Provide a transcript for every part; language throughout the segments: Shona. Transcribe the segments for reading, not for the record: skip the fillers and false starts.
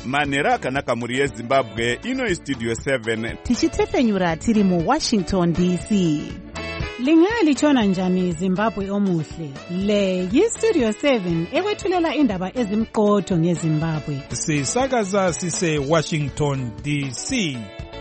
manhero akanaka mhuri yezimbabwe. Ino Studio 7 tichitsefenyura tiri muWashington DC. Lingalitshona njani Zimbabwe omuhle? Le yiStudio 7 ekwethulela indaba ezimqotho ngeZimbabwe. Sisakaza sise Washington DC.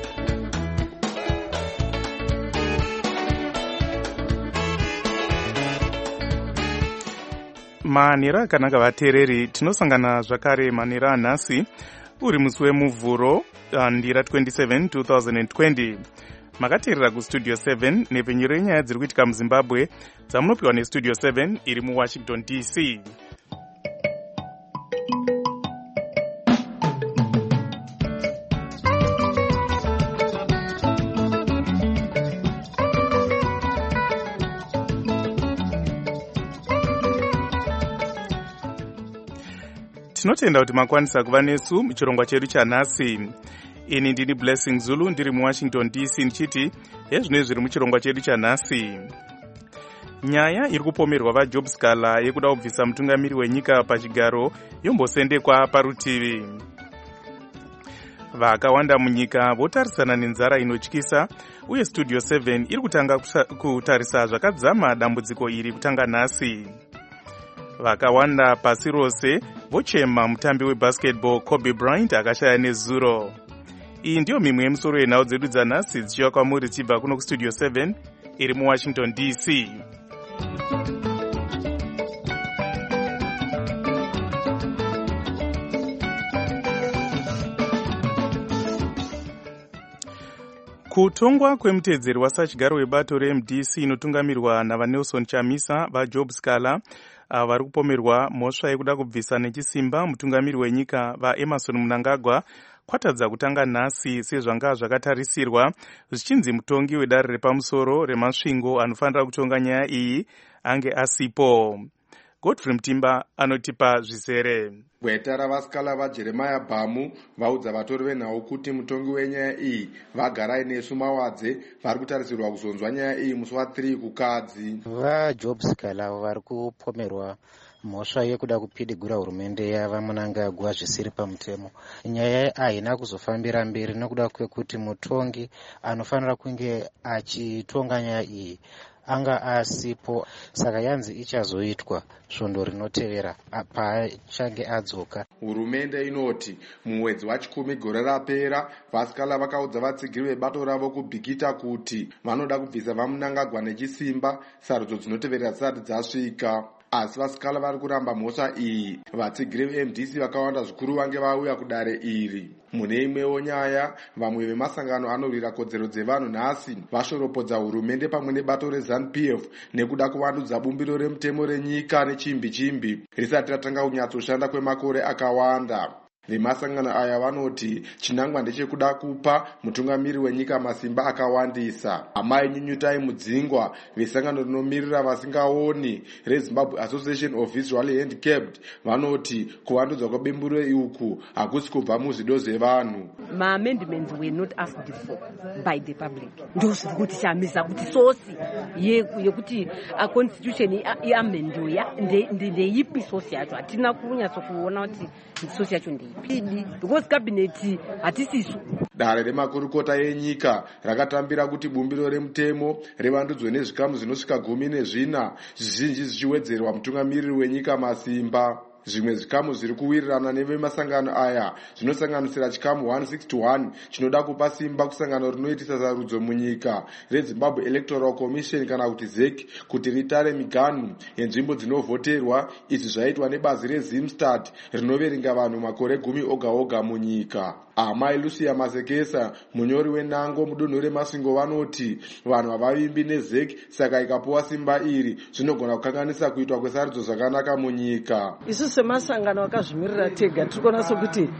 Manhero akanaka vateereri, tinosangana zvakare manhero anhasi uri musi wemuvhuro ndira 27 2020. Makateerera kuStudio 7 nepfenyuro yenyaya dziri kuitika muZimbabwe dzamunopiwa neStudio 7 iri muWashington DC. Tinotenda kuti makwanisa kuva nesu muchirongwa chedu chanhasi. Ini ndini Blessing Zulu ndiri muWashington DC ndichiti hezvino zviri muchirongwa chedu chanhasi. Nyaya iri kupomerwa vaJob Scala yekuda kubvisa mutungamiri wenyika pachigaro yombosendekwa parutivi. Vakawanda munyika votarisana nenzara inotyisa uye Studio 7 iri kutanga kutarisa zvakadzama dambudziko iri kutanga nhasi. Vakawanda pasi rose vochema mutambi webasketball Kobe Bryant akashaya nezuro. Iyi ndiyo mimwe yemusoro yenhau dzedu dzanhasi dzichiwa kwamuri tichibva kuno kuStudio 7 iri muWashington DC. Kutongwa kwemutedzeri wasachigaro webato reMDC inotungamirwa navaNelson Chamisa vaJob Scala vari kupomerwa mhosva yekuda kubvisa nechisimba mutungamiri wenyika vaEmerson Mnangagwa kwatadza kutanga nhasi sezvanga zvakatarisirwa, zvichinzi mutongi wedare repamusoro remasvingo anofanira kutonga nyaya iyi ange asipo. Godfrey Mtimba anotipa zvizere. Gweta ravaScala vaJeremiah Bhamu vaudza vatori venhau kuti mutongi wenyaya iyi vagarai nesu mawadze vari kutarisirwa kuzonzwa nyaya iyi musi wa3 kukadzi. VaJob Scala vari kupomerwa mhosva yekuda kupidigura hurumende yavaMnangagwa zvisiri pamutemo. Nyaya haina kuzofambira mberi nokuda kwekuti mutongi anofanira kunge achitonga nyaya iyi anga asipo, saka yanzi ichazoitwa svondo rinotevera paachange adzoka. Hurumende inoti mumwedzi wa10 gore rapera vaScala vakaudza vatsigiri vebato ravo kubhikita kuti vanoda kubvisa vaMnangagwa nechisimba sarudzo dzinoteverera dzisati dzasvika. Asi vaScala vari kuramba mhosva iyi. Vatsigiri veMDC vakawanda zvikuru vange vauya kudare iri. Mune imwewo nyaya, vamwe vemasangano anorwira kodzero dzevanhu nhasi vashoropodza hurumende pamwe nebato reZANU-PF nekuda kuvandudza bumbiro remutemo renyika nechimbi risati ratanga kunyatsoshanda kwemakore akawanda. Vemasangano aya vanoti chinangwa ndechekuda kupa mutungamiri wenyika masimba akawandisa. Amai Nyunyutai Mudzingwa vesangano rinomirira vasingaoni reZimbabwe Association of Visually Handicapped vanoti kuvandudzwa kwebemburo uku hakusi kubva muzvido zvevanhu. Ma-amendments were not asked for by the public. Ndozviri kuti chamisa kuti sosi yekuti a constitution iamendiwe ndeipi sosi yacho. Hatina kunyatso kuona kuti sosi yacho ndeipi. Because cabinet hatisisu. Dare remakurukota yenyika rakatambira kuti bumbiro remutemo revandudzwe nezvikamu zvinosvika 14 zvizhinji zvichiwedzerwa mutungamiriri wenyika masimba. Zvimwe zvikamu zviri kuwirirana nevemasangano aya zvinosanganisira chikamu 161 chinoda kupa simba kusangano rinoitisa sarudzo munyika reZimbabwe Electoral Commission kana kuti ZEC kuti ritare miganhu yenzvimbo dzinovhoterwa. Izvi zvaitwa nebazi reZimstad rinoverenga vanhu makore 10 oga munyika. Amai Lucia Masekesa munyori wenango mudunhu remasvingo vanoti vanhu havavimbi neZEC, saka ikapuwa simba iri zvinogona kukanganisa kuitwa kwesarudzo zvakanaka munyika. Isu semasangano akazvimirira tega tiri kuona sokuti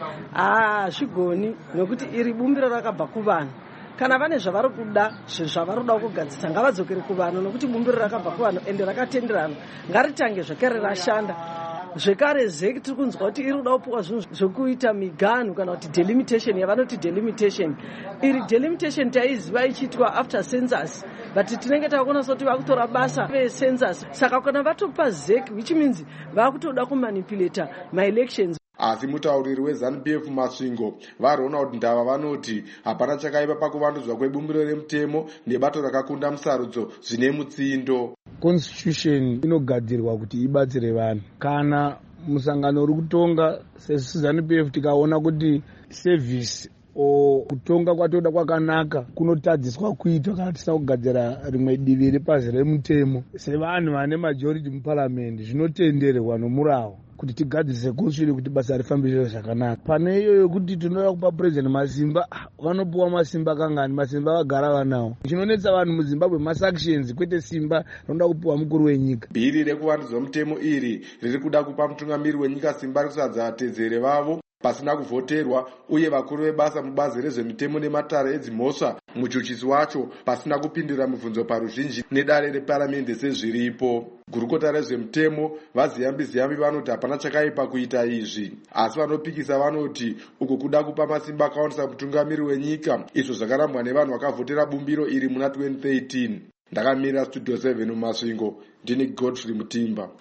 zvigoni nokuti iri bumbiro rakabva kuvanhu. Kana vane zvavari kuda zvavaroda kugadzisa ngavadzokere kuvanhu nokuti bumbiro rakabva kuvanhu ende rakatenderana ngaritange zvekare rashanda. Zvekare ZEC tiri kunzwa kuti iri kuda kupuwa zvinhu zvokuita miganhu kana kuti delimitation yavanoti delimitation. Iri delimitation taiziva ichiitwa after census, but tinenge takuona kuti vakutora basa vecensus. Saka kana vatopa ZEC which means vakutoda kumanipulata my elections. asi mutauriri weZANU-PF Masvingo vaRonald Ndava vanoti hapana chakaipa pakuvandudzwa kwebumbiro remutemo nebato rakakunda musarudzo zvine mutsindo. Constitution inogadzirwa kuti ibatsire vanhu. Kana musangano uri kutonga seZANU-PF tikaona kuti service kutonga kwatoda kwakanaka kunotadziswa kuitwa kana tisina kugadzira rimwe divi repazi remutemo sevanhu vane majority muparliament, zvinotenderwa nomuravo kuti tigadzirise constitution kuti basa rifambire zvakanaka. Pane iyoyo kuti tinoda kupa president masimba, vanopuwa masimba kangani? Masimba vagara vanawo. Chinonetsa vanhu muZimbabwe masanctions, kwete simba rinoda kupuwa mukuru wenyika. Bhiri rekuvandudzwa mutemo iri riri kuda kupa mutungamiri wenyika simba rekusadza vatedzeri vavo pasina kuvhoterwa, uye vakuru vebasa mubazi rezvemitemo nematare edzimhosva muchuchisi wacho pasina kupindura mibvunzo paruzhinji nedare reparamende sezviripo. Gurukota rezvemutemo vaZiyambi vanoti hapana chakaipa kuita izvi, asi vanopikisa vanoti uku kuda kupa masimba akawandisa mutungamiri wenyika, izvo zvakarambwa nevanhu vakavhotera bumbiro iri muna 2013. Ndakamira Studio 7 muMasvingo, ndini Godfrey Mutimba.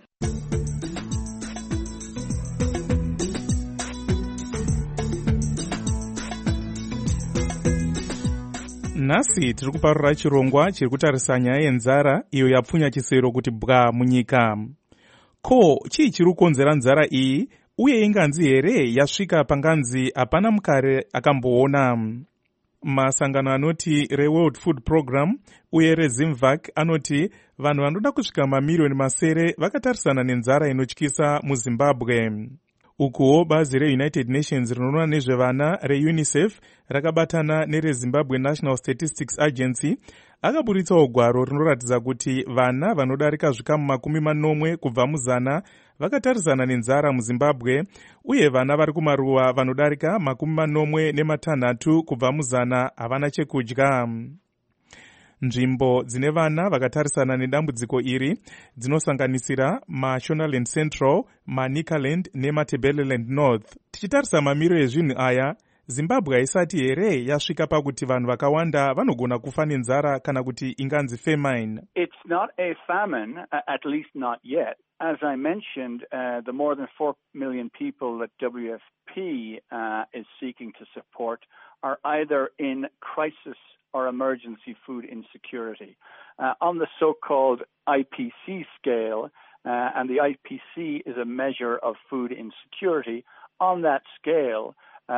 Nhasi tiri kuparura chirongwa chiri kutarisa nyaya yenzara iyo yapfunya chisero kuti bwa munyika. Ko, chii chiri kukonzera nzara iyi, uye inganzi here yasvika panganzi hapana mukare akamboona? Masangano anoti reWorld Food Program uye reZimvac anoti vanhu vanoda kusvika mamiliyoni masere vakatarisana nenzara inotyisa muZimbabwe. Ukuwo bazi reUnited Nations rinoona nezvevana reUNICEF rakabatana nereZimbabwe National Statistics Agency akaburitsawo gwaro rinoratidza kuti vana vanodarika zvikamu 40 kubva muzana vakatarisana nenzara muZimbabwe, uye vana vari kumaruwa vanodarika 46 kubva muzana havana chekudya. Nzvimbo dzine vana vakatarisana nedambudziko iri dzinosanganisira maShonaland Central, maNikaland nematebeleland North. Tichitarisa mamiro ezvinhu aya, Zimbabwe haisati here yasvika pakuti vanhu vakawanda vanogona kufa nenzara kana kuti inganzi famine. It's not a famine, at least not yet. As I mentioned, the more than 4 million people that WFP is seeking to support are either in crisis or emergency food insecurity. On the so-called IPC scale, and the IPC is a measure of food insecurity, on that scale,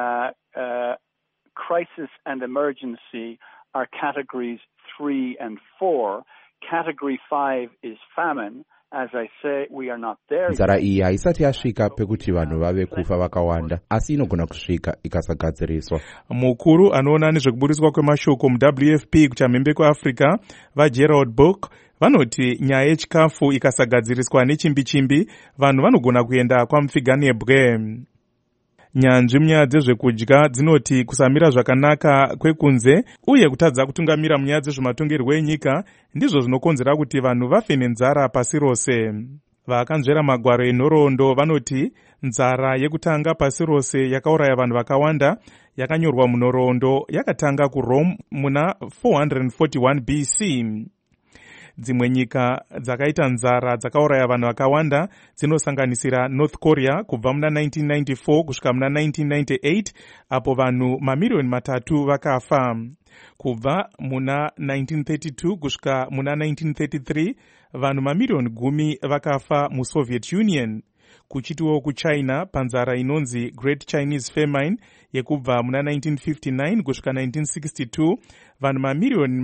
crisis and emergency are categories 3 and 4. Category 5 is famine. As I say, we are not there. Nzara iyi haisati yasvika pekuti vanhu vave kufa vakawanda, asi inogona kusvika ikasagadziriswa. Mukuru anoona nezvekuburiswa kwemashoko muWFP kuchamhembe kweAfrica vaGerald Book vanoti nyaya yechikafu ikasagadziriswa nechimbi-chimbi, vanhu vanogona kuenda kwamupfiganebwe. Nyanzvi munyaya dzezvekudya dzinoti kusamira zvakanaka kwekunze uye kutadza kutungamira munyaya dzezvematongerwo enyika ndizvo zvinokonzera kuti vanhu vafe nenzara pasi rose. Vakanzvera magwaro enhoroondo vanoti nzara yekutanga pasi rose yakauraya vanhu vakawanda yakanyorwa munhoroondo yakatanga kuRome muna 441 BC. Dzimwe nyika dzakaita nzara dzakauraya vanhu vakawanda dzinosanganisira North Korea kubva muna 1994 kusvika muna 1998 apo vanhu mamiliyoni 3 vakafa. Kubva muna 1932 kusvika muna 1933 vanhu mamiliyoni 10 vakafa muSoviet Union. Kuchitiwo kuChina panzara inonzi Great Chinese Famine yekubva muna 1959 kusvika 1962 vanhu mamiliyoni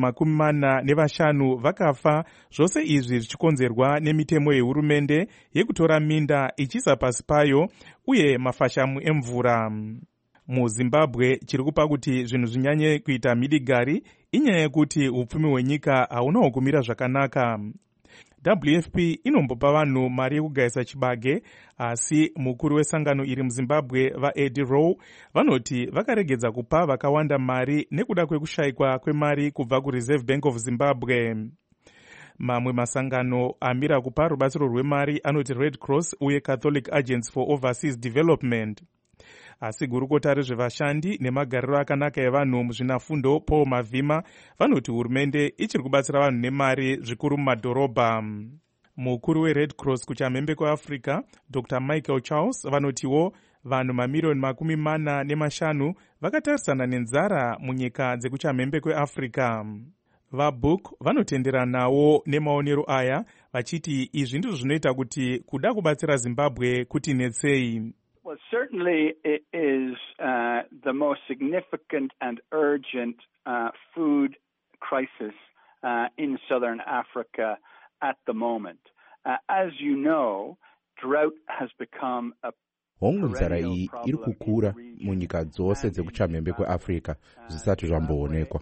45 vakafa, zvose izvi zvichikonzerwa nemitemo yehurumende yekutora minda ichiisa pasi payo uye mafashamu emvura. MuZimbabwe chiri kupa kuti zvinhu zvinyanye kuita midigari inyaya yekuti upfumi hwenyika haunawo kumira zvakanaka. WFP inombopa vanhu mari yekugayisa chibage, asi mukuru wesangano iri muZimbabwe vaEddie Rowe vanoti vakaregedza kupa vakawanda mari nekuda kwekushayikwa kwemari kubva kuReserve Bank of Zimbabwe. Mamwe masangano amira kupa rubatsiro rwemari anoti Red Cross uye Catholic Agents for Overseas Development. Asi gurukota rezvevashandi nemagariro akanaka evanhu muzvinafundo Paul Mavhima vanoti hurumende ichiri kubatsira vanhu nemari zvikuru mumadhorobha. Mukuru weRed Cross kuchamhembe kweAfrica Dr. Michael Charles vanotiwo vanhu mamiliyoni 45 vakatarisana nenzara munyika dzekuchamhembe kweafrica. VaBook vanotenderanawo nemaonero aya vachiti izvi ndizvo zvinoita kuti kuda kubatsira Zimbabwe kutinetsei. Well, certainly it is the most significant and urgent food crisis in southern Africa at the moment. As you know, drought has become a hongu nzara iyi iri kukura munyika dzose dzekuchamhembe kweAfrica zvisati zvamboonekwa.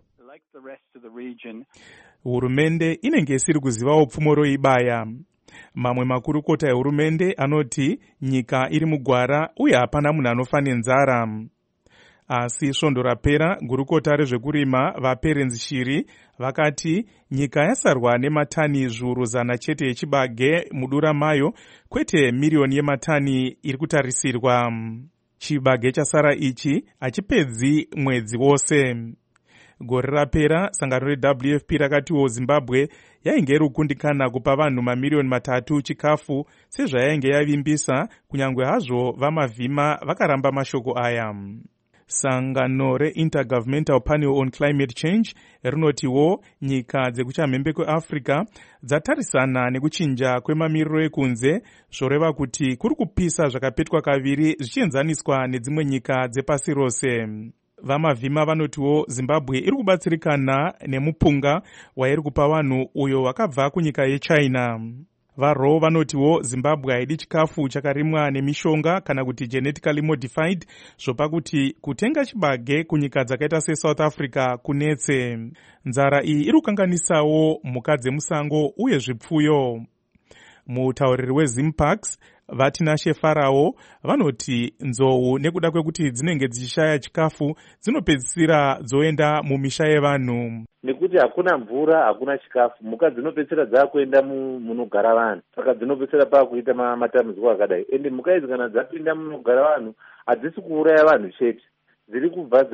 Hurumende inenge isiri kuzivawo pfumo roibaya. Mamwe makurukota ehurumende anoti nyika iri mugwara uye hapana munhu anofa nenzara. Asi svondo rapera gurukota rezvekurima vaPerenzi Shiri vakati nyika yasarwa nematani zviuru 100 chete echibage mudura mayo, kwete miriyoni yematani iri kutarisirwa. Chibage chasara ichi hachipedzi mwedzi wose. Gore rapera sangano reWFP rakatiwo Zimbabwe yainge iri kukundikana kupa vanhu mamiriyoni 3 chikafu sezvayainge yavimbisa, kunyangwe hazvo vamavhima vakaramba mashoko aya. Sangano re-Intergovernmental Panel on Climate Change rinotiwo nyika dzekuchamhembe kweAfrica dzatarisana nekuchinja kwemamiriro ekunze, zvoreva kuti kuri kupisa zvakapetwa kaviri zvichienzaniswa nedzimwe nyika dzepasi rose. Vamavhima vanotiwo Zimbabwe iri kubatsirikana nemupunga wairi kupa vanhu uyo wakabva kunyika yeChina. VaRaw vanotiwo Zimbabwe haidi chikafu chakarimwa nemishonga kana kuti genetically modified, zvopa kuti kutenga chibage kunyika dzakaita seSouth Africa kunetse. Nzara iyi iri kukanganisawo mhuka dzemusango uye zvipfuyo. Mutauriri weZimparks Vatinashe Farao vanoti nzou nekuda kwekuti dzinenge dzichishaya chikafu dzinopedzisira dzoenda mumisha yevanhu. Nekuti hakuna mvura, hakuna chikafu, mhuka dzinopedzisira dzakuenda munogara vanhu, saka dzinopedzisira pakuita matambudziko akadai. Ende mhuka idzi kana dzapinda munogara vanhu hadzisi kuuraya vanhu chete, dziri kubva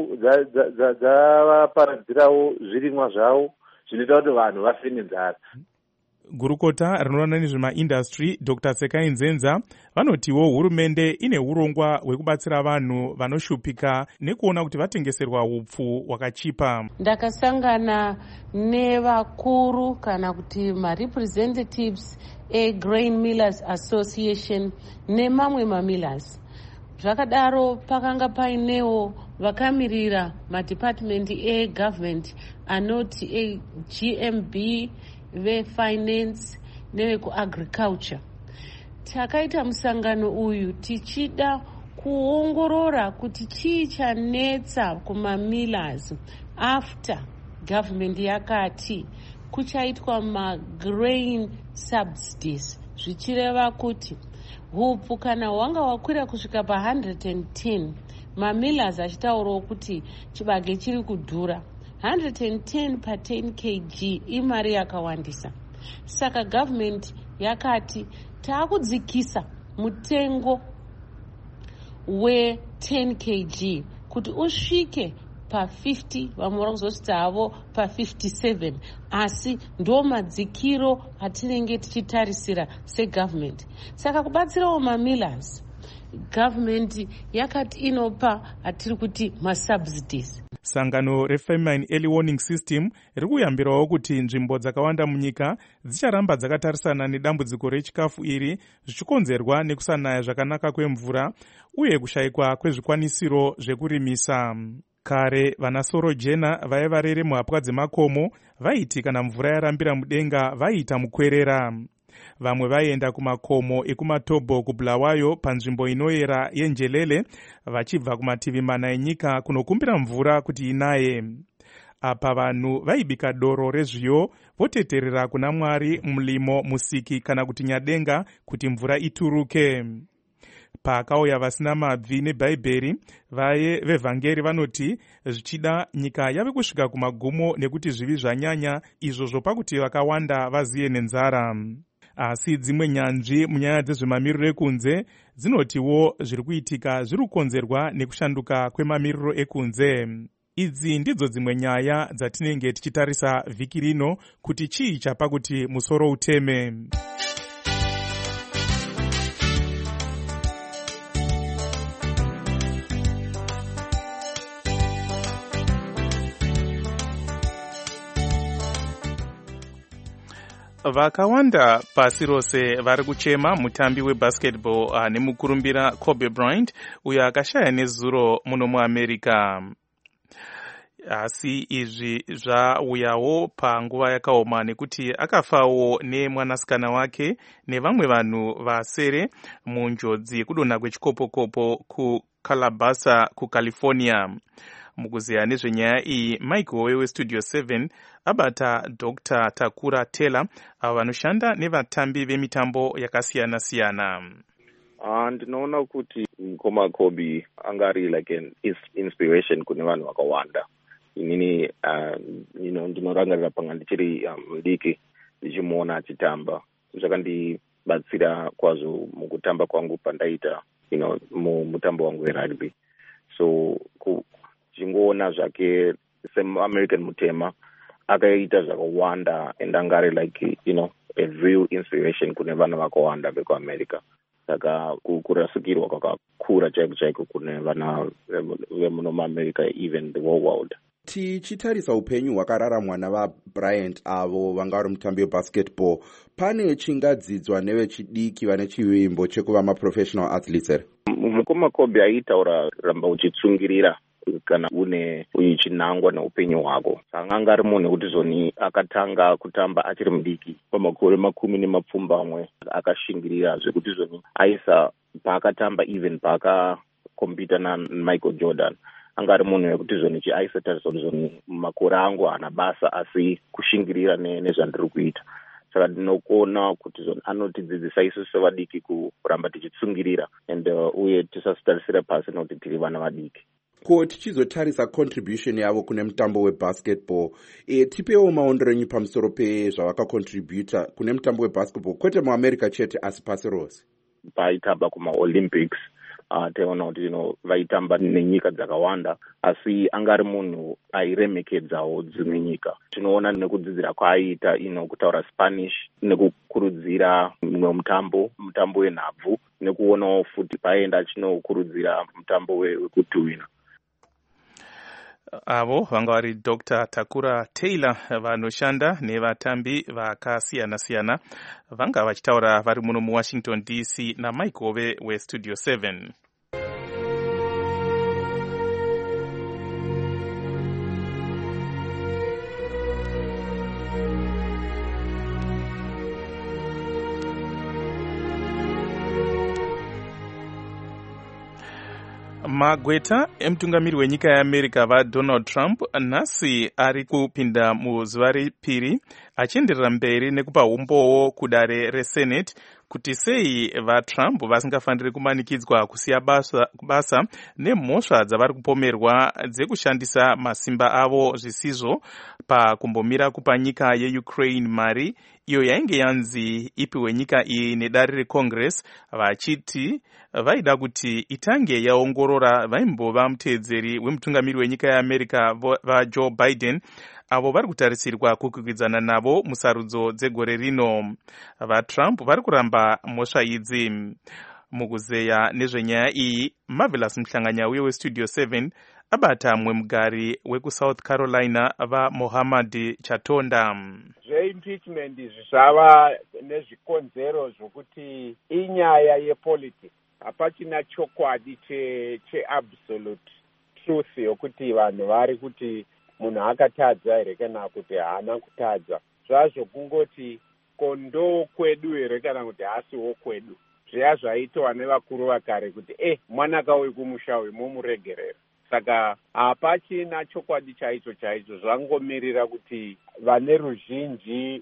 dzavaparadzirawo zvirimwa zvavo zvinoita kuti vanhu vafe nenzara. Gurukota rinoona nezvemaindastry Dr. Sekai Nzenza vanotiwo hurumende ine urongwa hwekubatsira vanhu vanoshupika nekuona kuti vatengeserwa upfu hwakachipa. Ndakasangana nevakuru kana kuti ma-representatives e-Grain Millers Association nemamwe ma-millers. Zvakadaro pakanga painewo vakamirira ma-department e-government anoti e-GMB, ve-finance neveku-agriculture. Takaita musangano uyu tichida kuongorora kuti chii chanetsa kuma-millers after government yakati kuchaitwa ma-grain subsidies, zvichireva kuti hupfu kana hwanga wakwira kusvika pa110, ma-millers achitaurawo kuti chibage chiri kudhura. 110 pa 10 kg imari yakawandisa. Saka government yakati taakudzikisa mutengo we10 kg kuti usvike pa50, vamwe vari kuzosvitsa havo pa57, asi ndo madzikiro atinenge tichitarisira segovernment. Saka kubatsirawo ma-millers, government yakati inopa atiri kuti ma-subsidies. Sangano reFamine Early Warning System riri kuyambirawo kuti nzvimbo dzakawanda munyika dzicharamba dzakatarisana nedambudziko rechikafu iri, zvichikonzerwa nekusanaya zvakanaka kwemvura uye kushayikwa kwezvikwanisiro zvekurimisa. Kare vanaSoro Jena vaiva rere muhapwa dzemakomo vaiti kana mvura yarambira mudenga vaiita mukwerera. Vamwe vaienda kumakomo ekumaTobo kuBulawayo panzvimbo inoyera yenjelele vachibva kumativi mana enyika kunokumbira mvura kuti inaye. Apa vanhu vaibika doro rezviyo voteterera kuna Mwari, mulimo, musiki kana kuti nyadenga kuti mvura ituruke. Pakauya vasina mabvi neBhaibheri, vaye vevhangeri vanoti zvichida nyika yave kusvika kumagumo nekuti zvivi zvanyanya, izvo zvopa kuti vakawanda vaziye nenzara. Asi dzimwe nyanzvi munyaya dzezvemamiriro ekunze dzinotiwo zviri kuitika zviri kukonzerwa nekushanduka kwemamiriro ekunze. Idzi ndidzo dzimwe nyaya dzatinenge tichitarisa vhiki rino kuti chii chapa kuti musoro uteme. vakawanda pasi rose vari kuchema mutambi webasketball nemukurumbira Kobe Bryant uyo akashaya nezuro muno muAmerica. Asi izvi zvauyawo panguva yakaoma nekuti akafawo nemwanasikana wake nevamwe vanhu vasere munjodzi yekudonha kwechikopokopo kuCalabasa kuCalifornia. Mukuziya nezvenyaya iyi, Michael weStudio 7 abata Dr. Takura Taylor avo vanoshanda nevatambi vemitambo yakasiyana-siyana. Ndinoona kuti mukoma Kobe angari like an inspiration kune vanhu vakawanda. Inini ndinorangarira panga ndichiri mudiki ndichimuona achitamba. Zvakandibatsira kwazvo mukutamba kwangu pandaita mutambo wangu werugby. So chingoona zvake semuAmerican mutema akaita zvakawanda and angari like a real inspiration kune vanhu vakawanda vekuAmerica. Saka kurasikirwa kwakakura chaiko kune vana vemuno muAmerica, even the whole world. Tichitarisa upenyu hwakararamwa navaBryant avo vanga vari mutambi webasketball, pane chingadzidzwa nevechidiki vane chivimbo chekuva maprofessional athletes here? Mukoma Kobe aitaura ramba uchitsungirira kana une uchinangwa neupenyu hwako. Anga ari munhu kuti zoni akatanga kutamba achiri mudiki pamakore 10 akashingirira zvekuti zoni aisa paakatamba even paakakompita naMichael Jordan. Anga ari munhu wekuti zoni aisa tarisoni makore angu hana basa asi kushingirira nezvandiri kuita. Saka ndinokuona kuti zoni anotidzidzisa isusu sevadiki kuramba tichitsungirira and uye tisasitarisira pasi nokuti tiri vana vadiki. Ko tichizotarisa contribution yavo kune mutambo webasketball, tipewo maondero enyu pamusoro pezvavakacontributa kune mutambo webasketball kwete muAmerica chete asi pasi rose? Vaitamba kumaOlympics, taiona kuti vaitamba nenyika dzakawanda, asi angari munhu airemekedzawo dzimwe nyika. Tinoona nekudzidzira kwaaita kutaura Spanish, nekukurudzira mumwe mutambo wenhabvu, nekuonawo futi paenda achinokurudzira mutambo wekutuhwina. Avo vanga vari Dr. Takura Taylor vanoshanda nevatambi vakasiyana-siyana vanga vachitaura vari muno muWashington DC naMichael weStudio 7. Magweta emutungamiri wenyika yeAmerica vaDonald Trump nhasi ari kupinda muzuva repiri achienderera mberi nekupa umbowo kudare reSenate kuti sei vaTrump vasingafaniri kumanikidzwa kusiya basa nemhosva dzavari kupomerwa dzekushandisa masimba avo zvisizvo pakumbomira kupa nyika yeUkraine mari iyo yainge yanzi ipiwe nyika iyi nedare reCongress, vachiti vaida kuti itange yaongorora vaimbova muteedzeri wemutungamiri wenyika yeAmerica vaJoe Biden avo vari kutarisirwa kukwikwidzaana navo musarudzo dzegore rino. VaTrump vari kuramba mhosva idzi. Mukuzeya nezvenyaya iyi, Marvelous Mhlanganya uye weStudio 7 abata mumwe mugari wekuSouth Carolina vaMohammad Chatonda. Zveimpeachment zvava nezvikonzero zvokuti inyaya yepolitics, hapachina chokwadi cheabsolute truth yokuti vanhu vari kuti munhu akatadza here kana kuti haana kutadza. Zvazvo kungoti kondo kwedu here kana kuti hasiwo kwedu. Zviya zvaitwa nevakuru vakare kuti mwanaka wekumusha uyu mumuregerera. Saka hapachina chokwadi chaicho zvangomirira kuti vane ruzhinji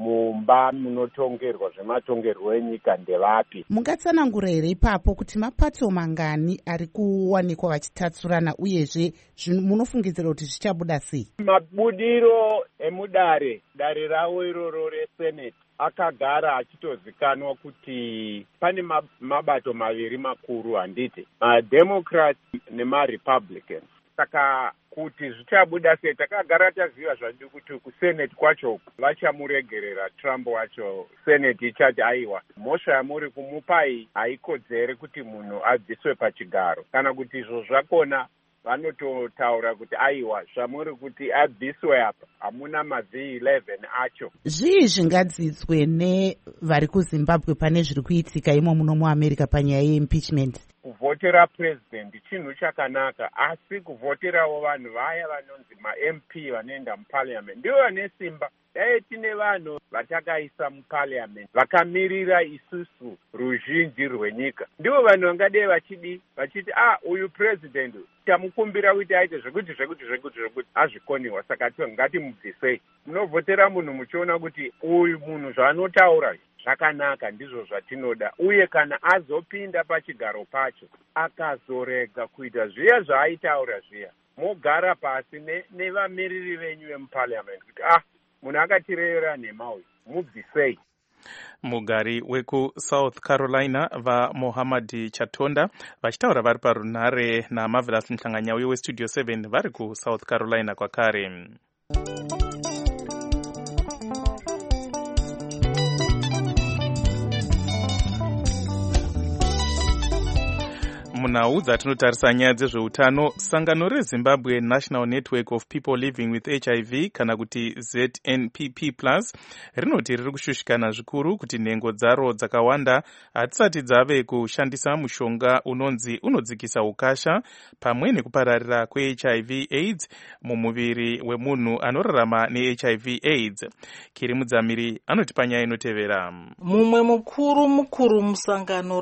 mumba munotongerwa zvematongerwo enyika ndevapi. Mungatsanangura here ipapo kuti mapato mangani ari kuwanikwa vachitatsurana uyezve munofungidzira kuti zvichabuda sei? Mabudiro emudare ravo iroro reSenate akagara achitozikanwa kuti pane mabato maviri makuru handiti, maDemocrats nemaRepublicans. Saka kuti zvichabuda sei takagara taziva zvadi kuti kuSenate kwacho vachamuregerera Trump wacho. Senate ichati aiwa, mhosva yamuri kumupai haikodzere kuti munhu abviswe pachigaro. Kana kuti izvo zvakona vanototaura kuti aiwa zvamuri kuti abviswe apa hamuna maV11 acho. Zvii zvingadzidzwe nevari kuZimbabwe pane zviri kuitika imo muno muAmerica panyaya yeimpeachment? Kuvhotera president chinhu chakanaka, asi kuvhoterawo vanhu vaya vanonzi maMP vanoenda muparliament ndivo vane simba. Dai tine vanhu vatakaisa muparliament vakamirira isusu ruzhinji rwenyika, ndivo vanhu vangadei vachiti uyu president tamukumbira kuti aite zvekuti azvikoniwa, saka ngatimubvisei. Munovhotera munhu muchiona kuti uyu munhu zvaanotaura zvakanaka, ndizvo zvatinoda, uye kana azopinda pachigaro pacho akazorega kuita zviya zvaaitaura zviya, mogara pasi nevamiriri venyu vemuparliament kuti munhu akatireyera nhema uyu mubvisei. Mugari weku-South Carolina vaMohammad Chatonda vachitaura vari parunhare naMarvelous Mhlanganyauye weStudio 7 vari kuSouth Carolina kwakare. Munhau dzatinotarisa nyaya dzezveutano, sangano reZimbabwe National Network of People Living with HIV kana kuti ZNPP+ rinoti riri kushushikana zvikuru kuti nhengo dzaro dzakawanda hatisati dzave kushandisa mushonga unonzi unodzikisa ukasha pamwe nekupararira kweHIV AIDS mumuviri wemunhu anorarama neHIV AIDS. Kiri Mudzamiri anoti panyaya inotevera. Mumwe mukuru musangano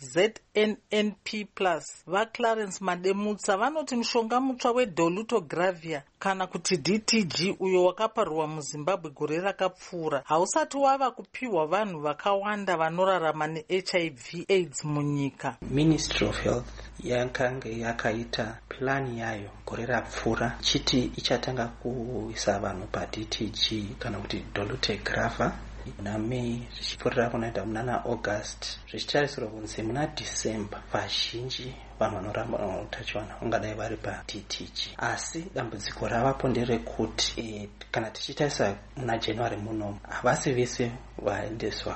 reZNNP+ vaClarence Mademutsa vanoti mushonga mutsva wedolutegravir kana kuti DTG uyo wakaparwa muZimbabwe gore rakapfuura hausati wava kupiwa vanhu vakawanda vanorarama neHIV AIDS munyika. Ministry of Health yakanga yakaita plani yayo gore rapfuura chiti ichatanga kuisa vanhu paDTG kana kuti dolutegravir muna May zvichipfuurira kunoita muna August zvichitarisirwa kunzi muna December vazhinji vanhu vanorarama neutachiona ungadai vari paDTG. Asi dambudziko ravapo nderekuti kana tichitarisa muna January muno havasi vese vaendeswa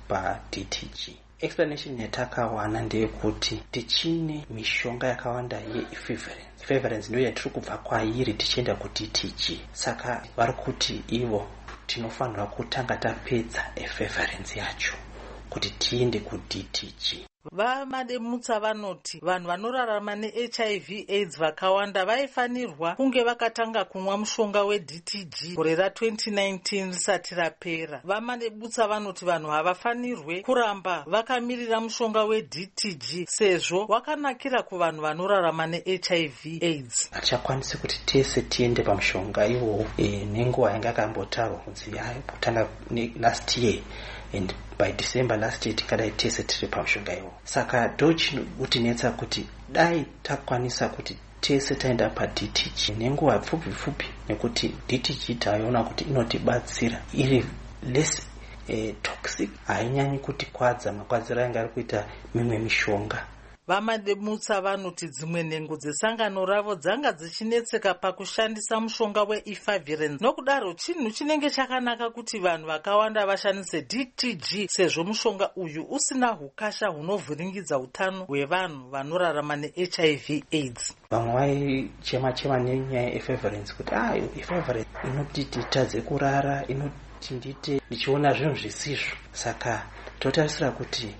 paDTG. Explanation yatakawana ndeyekuti tichine mishonga yakawanda yeequivalence ndiyo yatiri kubva kwairi tichienda kuDTG, saka vari kuti ivo tinofanira kutanga tapedza equivalence yacho kuti tiende kuDTG. VaMademutsa vanoti vanhu vanorarama neHIV AIDS vakawanda vaifanirwa kunge vakatanga kumwa mushonga weDTG gore ra2019 risati rapera. VaMademutsa vanoti vanhu havafanirwe kuramba vakamirira mushonga weDTG sezvo wakanakira kuvanhu vanorarama neHIV AIDS. Hatichakwanisi kuti tese tiende pamushonga iwowo nenguva yanga yakambotarwa kunzi kutanga last year, and by December last year tikadai tese tiri pamushonga iwo. Saka ndochinotinetsa kuti dai takwanisa kuti tese taenda paDTG nenguva pfupi nekuti DTG taiona kuti inotibatsira iri less toxic, hainyanyi kuti kwadza makwadziro ainge ari kuita mimwe mishonga. VaMademutsa vanoti dzimwe nhengo dzesangano ravo dzanga dzichinetseka pakushandisa mushonga weequivalence. Nokudaro chinhu chinenge chakanaka kuti vanhu vakawanda vashandise DTG sezvo mushonga uyu usina ukasha hunovhiringidza utano hwevanhu vanorarama neHIV AIDS. Vamwe vaichema nenyaya yeequivalence kuti equivalence inoti titadze kurara, inoti ndite ndichiona zvinhu zvisizvo. Saka totarisira kuti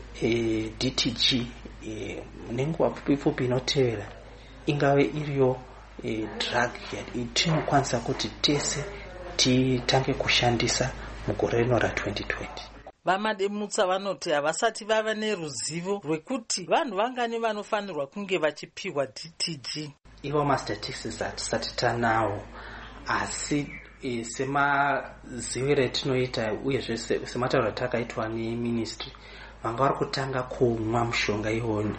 DTG nenguva pfupi inotevera ingave iriyo drug tinokwanisa kuti tese titange kushandisa mugore rino ra2020. VaMademutsa vanoti havasati vava neruzivo rwekuti vanhu vangani vanofanirwa kunge vachipiwa DTG. Ivo mastatistics hatisati tanawo, asi semaziviro etinoita uyezve sematauro atakaitwa neministry vanga vari kutanga kumwa mushonga iwoni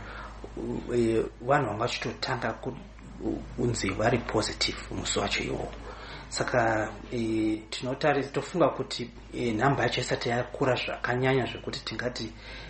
vanhu vanga vachitotanga kunzi vari positive musi wacho iwowo. Saka tofunga kuti nhamba yacho isati yakura zvakanyanya zvekuti tingati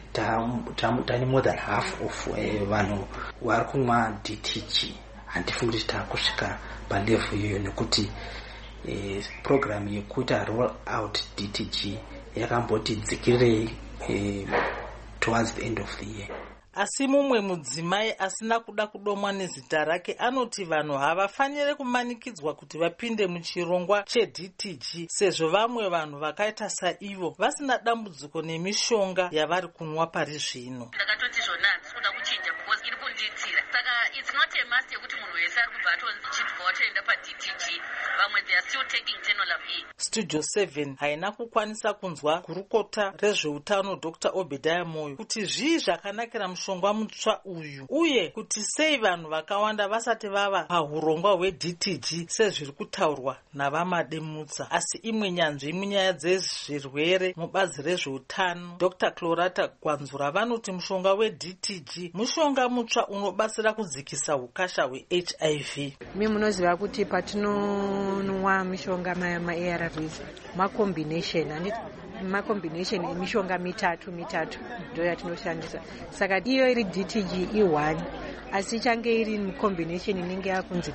tane more than half of vanhu vari kumwa DTG. Handifungi kuti taakusvika palevel iyoyo nekuti program yekuita roll out DTG yakamboti dzikirirei towards the end of the year. asi mumwe mudzimai asina kuda kudomwa nezita rake anoti vanhu havafaniri kumanikidzwa kuti vapinde muchirongwa cheDTG sezvo vamwe vanhu vakaita saivo vasina dambudziko nemishonga yavari kunwa pari zvino. Ndakatoti zvona handisi kuda kuchinja because iri kunditsira. Saka it's not a must yekuti munhu wese ari kubva atonzi chibva watoenda paDTG. Vamwe they are still taking Tenofovir A. Studio 7 haina kukwanisa kunzwa gurukota rezveutano Dr. Obadiah Moyo kuti zvii zvakanakira mushonga mutsva uyu uye kuti sei vanhu vakawanda vasati vava pahurongwa hweDTG sezviri kutaurwa navamademutsa. Asi imwe nyanzvi munyaya dzezvirwere mubazi rezveutano Dr. Clorata Gwanzura vanoti mushonga weDTG mushonga mutsva unobatsira kudzikisa hukasha hweHIV. Mi munoziva kuti patinonwa mishonga ma-ARVs macombination emishonga mitatu ndo yatinoshandisa. Saka iyo iri DTG i1 asi change iri combination inenge yakunzi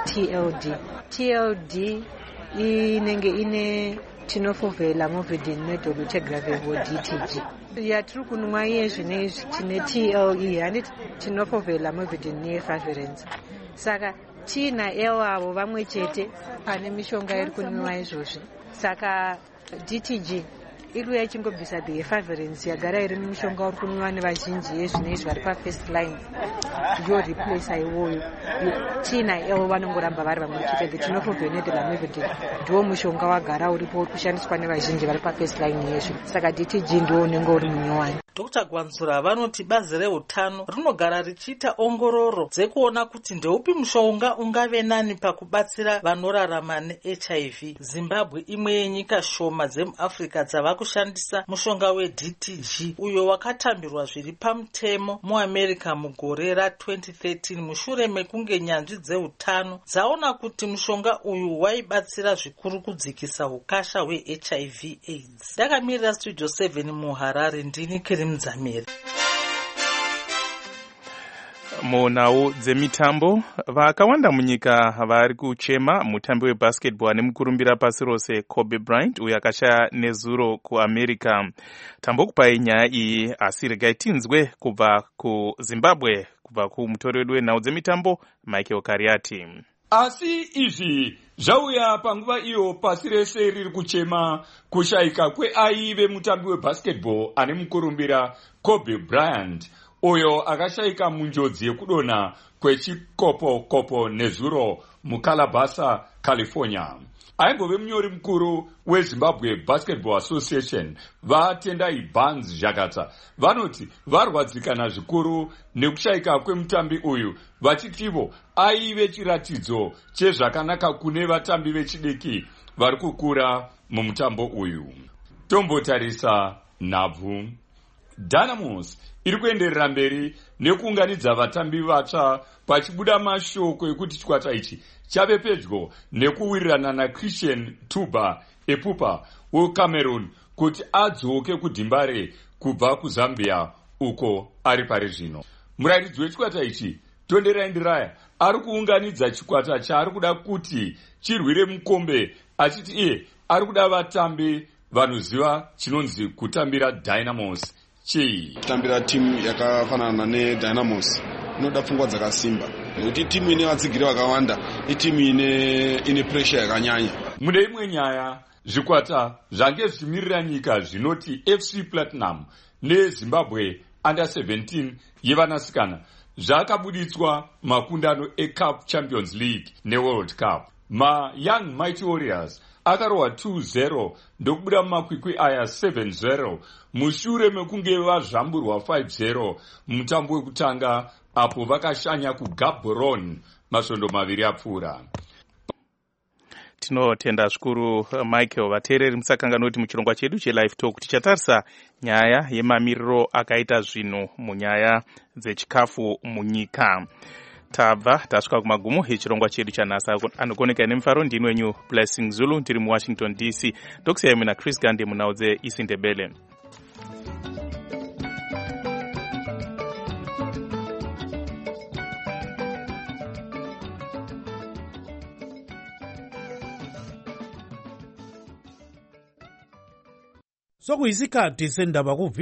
TLD inenge ine Tenofovir, Lamivudine nedolutegravir DTG. Yatiri kunwa iye zvinezvi tine TLE handiti Tenofovir, Lamivudine neefavirenza. Saka T na L avo vamwe chete pane mishonga iri kunwiwa izvozvi. Saka DTG iri yachingobvisa the efavirenza yagara iri mishonga uri kunwiwa nevazhinji yezvinezvi vari pafirst line yo replace iwoyo. T na L vanongoramba vari vamwe chete. The Tenofovir neDelamivudine ndiwo mushonga wagara uripo uri kushandiswa nevazhinji vari pafirst line yezvo. Saka DTG ndiwo unenge uri munyowani. Dr. Gwanzura vanoti bazi reutano rinogara richiita ongororo dzekuona kuti ndeupi mushonga ungave nani pakubatsira vanorarama neHIV. Zimbabwe imwe yenyika shoma dzemuAfrica dzava kushandisa mushonga weDTG uyo wakatambirwa zviri pamutemo muAmerica mugore ra2013 mushure mekunge nyanzvi dzeutano dzaona kuti mushonga uyu waibatsira zvikuru kudzikisa hukasha hweHIV AIDS. Ndakamirira Studio 7 muHarare ndini Kirimdzamiri. Munhau dzemitambo vakawanda munyika vari kuchema mutambi webasketball ane mukurumbira pasi rose Kobe Bryant uyo akashaya nezuro kuAmerica. Tambokupai nyaya iyi asi regai tinzwe kubva kuZimbabwe kubva kumutori wedu wenhau dzemitambo Michael Kariati. Asi izvi zvauya panguva iyo pasi rese riri kuchema kushayika kweaive mutambi webasketball ane mukurumbira Kobe Bryant uyo akashayika munjodzi yekudonha kwechikopo nezuro muCalabasa, California. Aimbove munyori mukuru weZimbabwe Basketball Association vaTendai Barnes Zhakatsa vanoti varwadzikana zvikuru nekushayika kwemutambi uyu vachitivo aive chiratidzo chezvakanaka kune vatambi vechidiki vari kukura mumutambo uyu. Tombotarisa nhabvu. Dynamos iri kuenderera mberi nekuunganidza vatambi vatsva pachibuda mashoko ekuti chikwata ichi chave pedyo nekuwirirana naChristian Tuba Epupa weCameroon kuti adzoke kudhimbare kubva kuZambia uko ari pari zvino. Murairidzi wechikwata ichi Tonderai Ndiraya ari kuunganidza chikwata chaari kuda kuti chirwire mukombe achiti iye ari kuda vatambi vanoziva chinonzi kutambira Dynamos. Kutambira timu yakafanana neDynamos inoda pfungwa dzakasimba nekuti timu ine vatsigiri vakawanda itimu ine pressure yakanyanya. Mune imwe nyaya zvikwata zvange zvichimirira nyika zvinoti FC Platinum neZimbabwe Under 17 yevanasikana zvakabuditswa makundano eCup Champions League neWorld Cup. Young Mighty Warriors akarohwa 2-0 ndokubuda mumakwikwi aya 7-0 mushure mekunge vazvamburwa 5-0 mutambo wekutanga apo vakashanya kuGaborone masvondo maviri apfuura. Tinotenda zvikuru Michael. Vateereri musakangana kuti muchirongwa chedu cheLive Talk tichatarisa nyaya yemamiriro akaita zvinhu munyaya dzechikafu munyika. Tabva tasvika kumagumo echirongwa chedu chanhasi. Anokoneka nemufaro ndini wenyu Blessing Zulu ndiri muWashington DC. Ndokusiyai muna Chris Gande munhau dzeIsindebele. Sokuyisikhathi sendaba